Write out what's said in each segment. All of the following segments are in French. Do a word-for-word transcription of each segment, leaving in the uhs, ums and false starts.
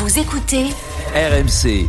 Vous écoutez R M C.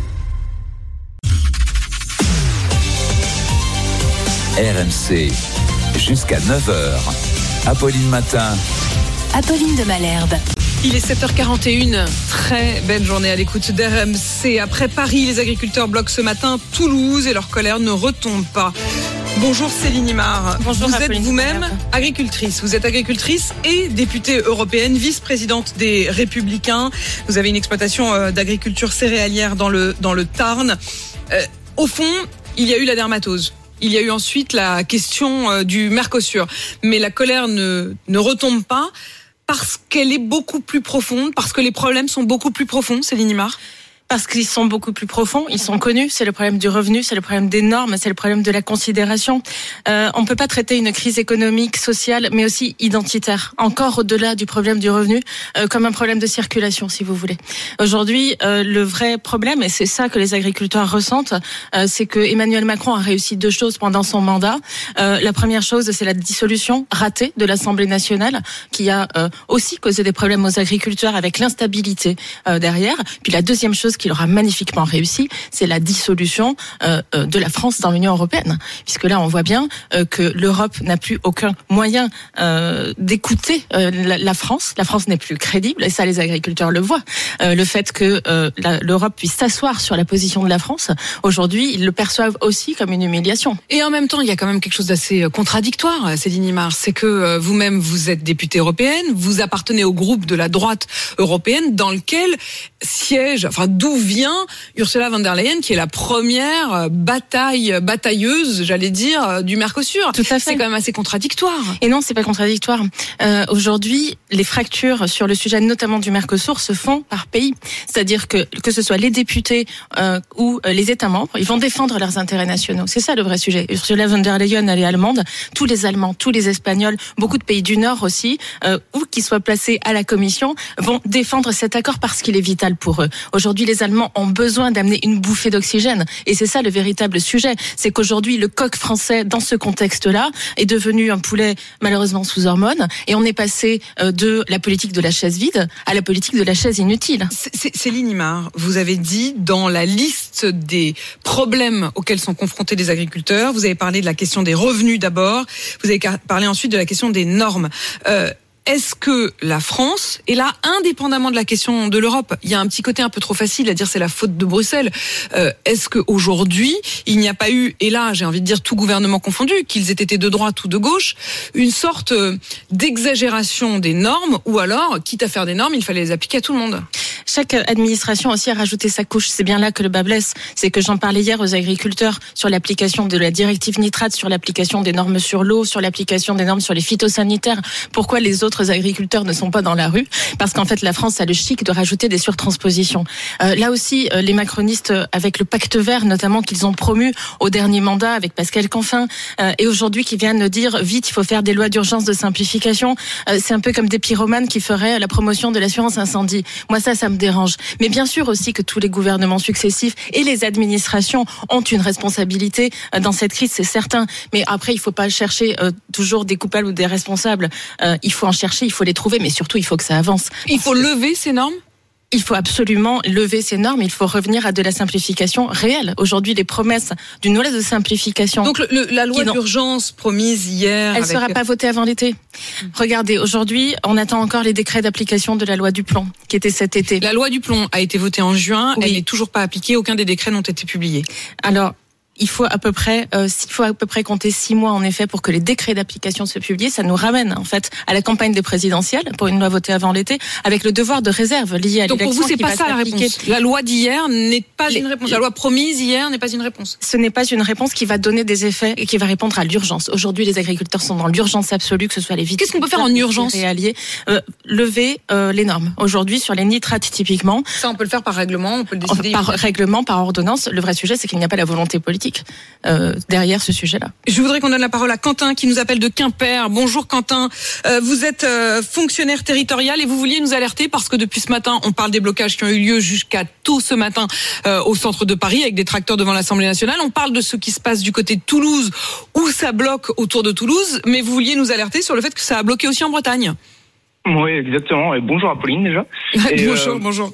R M C, jusqu'à neuf heures. Apolline Matin. Apolline de Malherbe. Il est sept heures quarante et une, très belle journée à l'écoute d'R M C. Après Paris, les agriculteurs bloquent ce matin Toulouse et leur colère ne retombe pas. Bonjour Céline Imard. Bonjour, vous Apolline êtes vous-même agricultrice. Vous êtes agricultrice et députée européenne, vice-présidente des Républicains. Vous avez une exploitation d'agriculture céréalière dans le, dans le Tarn. Euh, au fond, il y a eu la dermatose. Il y a eu ensuite la question euh, du Mercosur. Mais la colère ne, ne retombe pas parce qu'elle est beaucoup plus profonde, parce que les problèmes sont beaucoup plus profonds, Céline Imard. Parce qu'ils sont beaucoup plus profonds, ils sont connus, c'est le problème du revenu, c'est le problème des normes, c'est le problème de la considération. Euh, on ne peut pas traiter une crise économique, sociale, mais aussi identitaire, encore au-delà du problème du revenu, euh, comme un problème de circulation, si vous voulez. Aujourd'hui, euh, le vrai problème, et c'est ça que les agriculteurs ressentent, euh, c'est que Emmanuel Macron a réussi deux choses pendant son mandat. Euh, la première chose, c'est la dissolution ratée de l'Assemblée nationale, qui a euh, aussi causé des problèmes aux agriculteurs avec l'instabilité euh, derrière. Puis la deuxième chose qu'il aura magnifiquement réussi, c'est la dissolution euh, de la France dans l'Union européenne. Puisque là, on voit bien euh, que l'Europe n'a plus aucun moyen euh, d'écouter euh, la, la France. La France n'est plus crédible, et ça, les agriculteurs le voient. Euh, le fait que euh, la, l'Europe puisse s'asseoir sur la position de la France, aujourd'hui, ils le perçoivent aussi comme une humiliation. Et en même temps, il y a quand même quelque chose d'assez contradictoire, Céline Imard. C'est que euh, vous-même, vous êtes députée européenne, vous appartenez au groupe de la droite européenne dans lequel siège, enfin, d'où vient Ursula von der Leyen, qui est la première bataille, batailleuse, j'allais dire, du Mercosur. Tout à fait. C'est quand même assez contradictoire. Et non, c'est pas contradictoire. Euh, aujourd'hui, les fractures sur le sujet, notamment du Mercosur, se font par pays. C'est-à-dire que que ce soit les députés euh, ou euh, les États membres, ils vont défendre leurs intérêts nationaux. C'est ça le vrai sujet. Ursula von der Leyen, elle est allemande. Tous les Allemands, tous les Espagnols, beaucoup de pays du Nord aussi, euh, ou qui soient placés à la Commission, vont défendre cet accord parce qu'il est vital pour eux. Aujourd'hui, les Allemands ont besoin d'amener une bouffée d'oxygène. Et c'est ça le véritable sujet. C'est qu'aujourd'hui, le coq français, dans ce contexte-là, est devenu un poulet malheureusement sous hormones. Et on est passé de la politique de la chaise vide à la politique de la chaise inutile. C'est, Céline Imard, vous avez dit dans la liste des problèmes auxquels sont confrontés les agriculteurs, vous avez parlé de la question des revenus d'abord, vous avez parlé ensuite de la question des normes. Euh, Est-ce que la France est là, indépendamment de la question de l'Europe? Il y a un petit côté un peu trop facile à dire c'est la faute de Bruxelles. Euh, est-ce qu'aujourd'hui, il n'y a pas eu, et là j'ai envie de dire tout gouvernement confondu, qu'ils aient été de droite ou de gauche, une sorte d'exagération des normes, ou alors, quitte à faire des normes, il fallait les appliquer à tout le monde? Chaque administration aussi a rajouté sa couche. C'est bien là que le bas blesse. C'est que j'en parlais hier aux agriculteurs sur l'application de la directive nitrate, sur l'application des normes sur l'eau, sur l'application des normes sur les phytosanitaires. Pourquoi les autres agriculteurs ne sont pas dans la rue? Parce qu'en fait, la France a le chic de rajouter des surtranspositions. Euh, là aussi, euh, les macronistes, euh, avec le pacte vert notamment qu'ils ont promu au dernier mandat avec Pascal Canfin, euh, et aujourd'hui qui viennent dire vite, il faut faire des lois d'urgence de simplification. Euh, c'est un peu comme des pyromanes qui feraient la promotion de l'assurance incendie. Moi, ça, ça me dérange. Mais bien sûr aussi que tous les gouvernements successifs et les administrations ont une responsabilité dans cette crise, c'est certain. Mais après, il ne faut pas chercher euh, toujours des coupables ou des responsables. Euh, il faut en chercher, il faut les trouver, mais surtout, il faut que ça avance. Il faut lever ces normes ? Il faut absolument lever ces normes, il faut revenir à de la simplification réelle. Aujourd'hui, les promesses d'une loi de simplification... Donc le, le, la loi d'urgence promise hier... Elle ne avec... sera pas votée avant l'été. Mmh. Regardez, aujourd'hui, on attend encore les décrets d'application de la loi du plomb, qui était cet été. La loi du plomb a été votée en juin, oui. Elle n'est toujours pas appliquée, aucun des décrets n'ont été publiés. Alors... Il faut à peu près, euh, il faut à peu près compter six mois en effet pour que les décrets d'application se publient. Ça nous ramène en fait à la campagne des présidentielles pour une loi votée avant l'été, avec le devoir de réserve lié à l'élection. Donc pour vous, c'est pas ça la réponse. La loi d'hier n'est pas les, une réponse. La loi promise hier n'est pas une réponse. Ce n'est pas une réponse qui va donner des effets et qui va répondre à l'urgence. Aujourd'hui, les agriculteurs sont dans l'urgence absolue, que ce soit les viticulteurs. Qu'est-ce qu'on peut faire en urgence? Alliés, euh, lever euh, les normes. Aujourd'hui, sur les nitrates typiquement. Ça, on peut le faire par règlement, on peut le décider. Par règlement, par ordonnance. Le vrai sujet, c'est qu'il n'y a pas la volonté politique. Euh, derrière ce sujet-là. Je voudrais qu'on donne la parole à Quentin qui nous appelle de Quimper. Bonjour Quentin, euh, vous êtes euh, fonctionnaire territorial et vous vouliez nous alerter parce que depuis ce matin, on parle des blocages qui ont eu lieu jusqu'à tôt ce matin euh, au centre de Paris avec des tracteurs devant l'Assemblée nationale. On parle de ce qui se passe du côté de Toulouse où ça bloque autour de Toulouse, mais vous vouliez nous alerter sur le fait que ça a bloqué aussi en Bretagne. Oui, exactement. Et bonjour Apolline déjà. Et bonjour, euh... bonjour.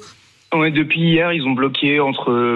Ouais, depuis hier, ils ont bloqué entre, euh,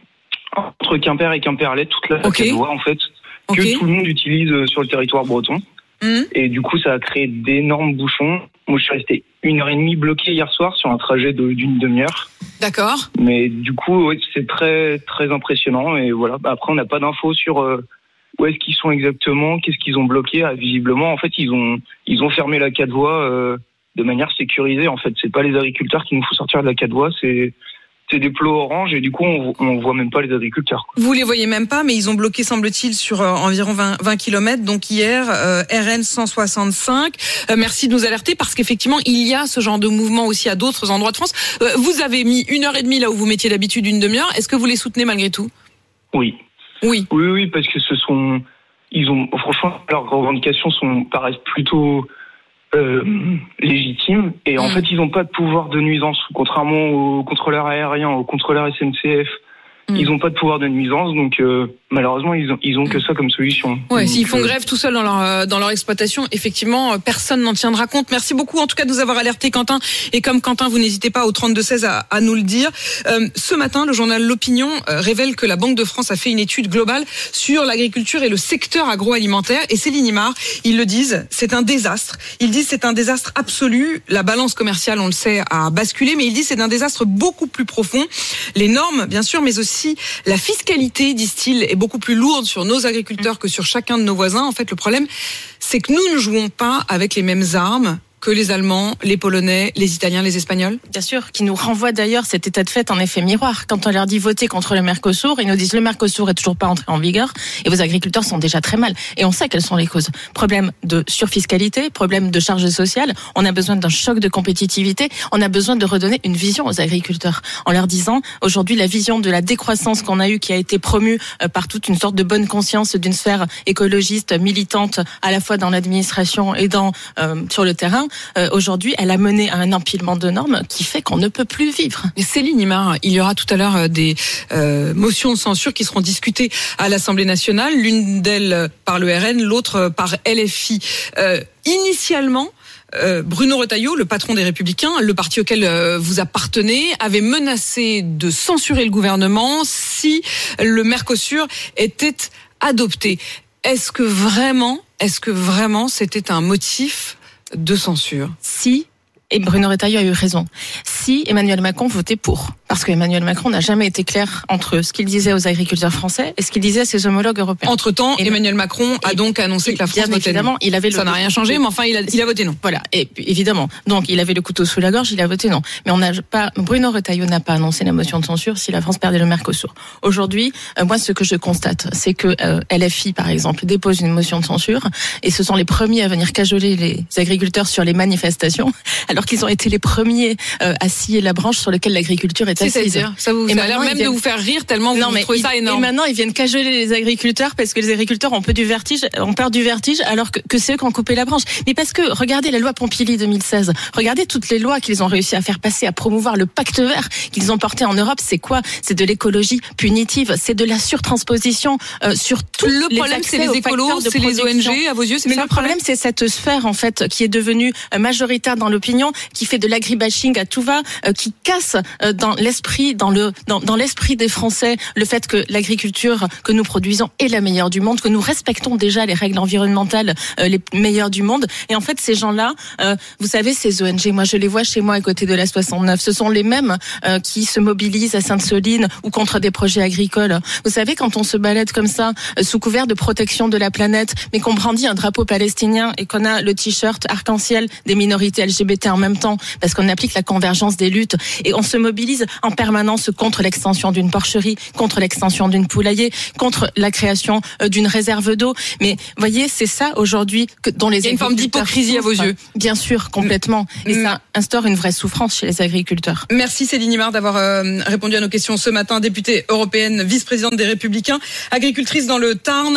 entre Quimper et Quimperlé toute la okay. Cadois, en fait, que okay. tout le monde utilise sur le territoire breton. Mmh. Et du coup, ça a créé d'énormes bouchons. Moi, je suis resté une heure et demie bloqué hier soir sur un trajet de, d'une demi-heure. D'accord. Mais du coup, ouais, c'est très, très impressionnant. Et voilà. Après, on n'a pas d'infos sur euh, où est-ce qu'ils sont exactement, qu'est-ce qu'ils ont bloqué. Ah, visiblement, en fait, ils ont, ils ont fermé la Cadois euh, de manière sécurisée. En fait, c'est pas les agriculteurs qui nous font sortir de la Cadois, c'est c'est des plots oranges et du coup on, on voit même pas les agriculteurs. Vous les voyez même pas, mais ils ont bloqué, semble-t-il, sur euh, environ vingt, vingt kilomètres. Donc hier, euh, R N cent soixante-cinq. Euh, merci de nous alerter parce qu'effectivement il y a ce genre de mouvement aussi à d'autres endroits de France. Euh, vous avez mis une heure et demie là où vous mettiez d'habitude une demi-heure. Est-ce que vous les soutenez malgré tout ? Oui. Oui. Oui, oui, parce que ce sont, ils ont, franchement, leurs revendications sont paraissent plutôt Euh, légitimes et en mmh. fait ils n'ont pas de pouvoir de nuisance contrairement aux contrôleurs aériens, aux contrôleurs S N C F. Mmh. Ils n'ont pas de pouvoir de nuisance, donc euh, malheureusement ils ont ils ont que ça comme solution. Ouais, donc, s'ils font euh... grève tout seuls dans leur dans leur exploitation, effectivement personne n'en tiendra compte. Merci beaucoup en tout cas de nous avoir alerté, Quentin. Et comme Quentin, vous n'hésitez pas au trente-deux seize à, à nous le dire. Euh, ce matin, le journal L'Opinion euh, révèle que la Banque de France a fait une étude globale sur l'agriculture et le secteur agroalimentaire. Et Céline Imard, ils le disent, c'est un désastre. Ils disent c'est un désastre absolu. La balance commerciale, on le sait, a basculé, mais ils disent c'est un désastre beaucoup plus profond. Les normes, bien sûr, mais aussi Si la fiscalité, disent-ils, est beaucoup plus lourde sur nos agriculteurs que sur chacun de nos voisins. En fait, le problème, c'est que nous ne jouons pas avec les mêmes armes que les Allemands, les Polonais, les Italiens, les Espagnols. Bien sûr, qui nous renvoie d'ailleurs cet état de fait en effet miroir. Quand on leur dit voter contre le Mercosur, ils nous disent le Mercosur est toujours pas entré en vigueur et vos agriculteurs sont déjà très mal. Et on sait quelles sont les causes. Problème de surfiscalité, problème de charges sociales. On a besoin d'un choc de compétitivité. On a besoin de redonner une vision aux agriculteurs en leur disant aujourd'hui la vision de la décroissance qu'on a eue, qui a été promue par toute une sorte de bonne conscience d'une sphère écologiste militante à la fois dans l'administration et dans euh, sur le terrain. Euh, aujourd'hui, elle a mené à un empilement de normes qui fait qu'on ne peut plus vivre. Et Céline Imard, il y aura tout à l'heure des euh, motions de censure qui seront discutées à l'Assemblée nationale, l'une d'elles par le R N, l'autre par L F I. Euh, initialement, Euh, Bruno Retailleau, le patron des Républicains, le parti auquel euh, vous appartenez, avait menacé de censurer le gouvernement si le Mercosur était adopté. Est-ce que vraiment, est-ce que vraiment c'était un motif de censure ? Si, et Bruno Retailleau a eu raison, si Emmanuel Macron votait pour. Parce que Emmanuel Macron n'a jamais été clair entre ce qu'il disait aux agriculteurs français et ce qu'il disait à ses homologues européens. Entre-temps, et Emmanuel Macron a donc annoncé que la France votait non. Il avait le Ça n'a rien changé, mais enfin, il a, il a voté non. Voilà, et évidemment. Donc, il avait le couteau sous la gorge, il a voté non. Mais on n'a pas, Bruno Retailleau n'a pas annoncé la motion de censure si la France perdait le Mercosur. Aujourd'hui, euh, moi, ce que je constate, c'est que euh, L F I, par exemple, dépose une motion de censure et ce sont les premiers à venir cajoler les agriculteurs sur les manifestations, alors qu'ils ont été les premiers euh, à scier la branche sur laquelle l'agriculture est assise. C'est-à-dire, ça vous, ça a l'air même viennent... de vous faire rire tellement vous, non, mais vous trouvez il, ça énorme. Et maintenant, ils viennent cajoler les agriculteurs parce que les agriculteurs ont peu du vertige, ont peur du vertige, alors que, que c'est eux qui ont coupé la branche. Mais parce que, regardez la loi Pompili deux mille seize, regardez toutes les lois qu'ils ont réussi à faire passer, à promouvoir le pacte vert qu'ils ont porté en Europe. C'est quoi ? C'est de l'écologie punitive, c'est de la surtransposition euh, sur tout. Le problème, c'est les écolos, c'est les O N G, à vos yeux, c'est mais ça le problème, c'est cette sphère, en fait, qui est devenue majoritaire dans l'opinion, qui fait de l'agribashing à tout va, euh, qui casse euh, dans l'esprit, dans le, dans, dans l'esprit des Français, le fait que l'agriculture que nous produisons est la meilleure du monde, que nous respectons déjà les règles environnementales euh, les meilleures du monde. Et en fait, ces gens-là, euh, vous savez, ces O N G, moi je les vois chez moi à côté de la soixante-neuf, ce sont les mêmes euh, qui se mobilisent à Sainte-Soline ou contre des projets agricoles. Vous savez, quand on se balade comme ça, euh, sous couvert de protection de la planète, mais qu'on brandit un drapeau palestinien et qu'on a le t-shirt arc-en-ciel des minorités L G B T en même temps, parce qu'on applique la convergence des luttes, et on se mobilise en permanence contre l'extension d'une porcherie, contre l'extension d'une poulailler, contre la création d'une réserve d'eau. Mais voyez, c'est ça aujourd'hui que dont les agriculteurs... Il y a une forme d'hypocrisie à vos yeux. Bien sûr, complètement. Et ça instaure une vraie souffrance chez les agriculteurs. Merci Céline Imard d'avoir euh, répondu à nos questions ce matin. Députée européenne, vice-présidente des Républicains, agricultrice dans le Tarn.